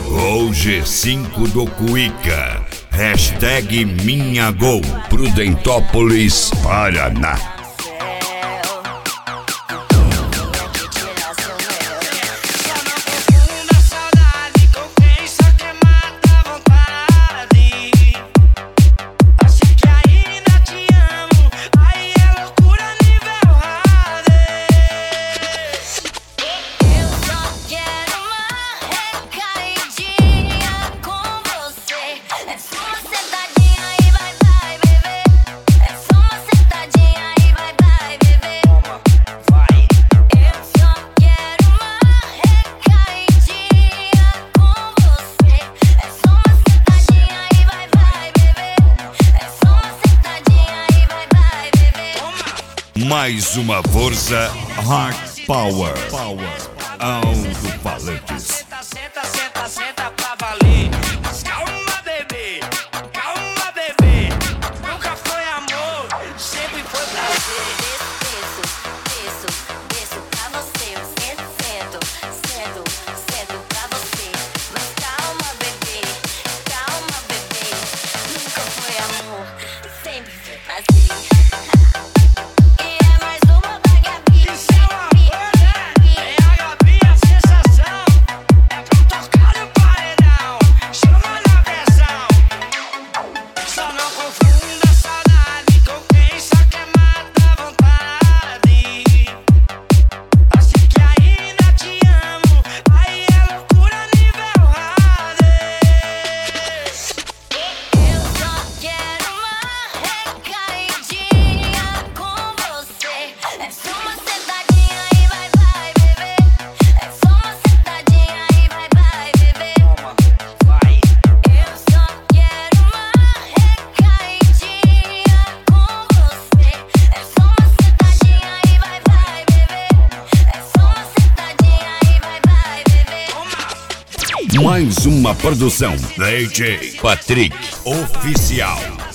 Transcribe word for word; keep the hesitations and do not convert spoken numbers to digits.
O G cinco do Cuica. Hashtag Minha Gol. Prudentópolis, Paraná. Mais uma força Hard Power. Power. Alto-falantes. Senta, senta, senta, senta pra valer. Mas calma, bebê. Calma, bebê. Nunca foi amor, sempre foi prazer. Desço, desço, desço pra você. Eu sento, sento, sento, sento pra você. Mas calma, bebê. Calma, bebê. Nunca foi amor, sempre foi prazer. Mais uma produção D J Patrick Oficial.